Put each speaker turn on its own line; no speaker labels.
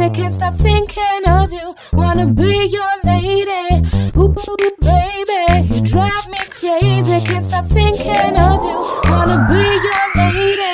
can't stop thinking of you. Wanna be your lady, ooh, baby, you drive me crazy. Can't stop thinking of you. Wanna be your lady.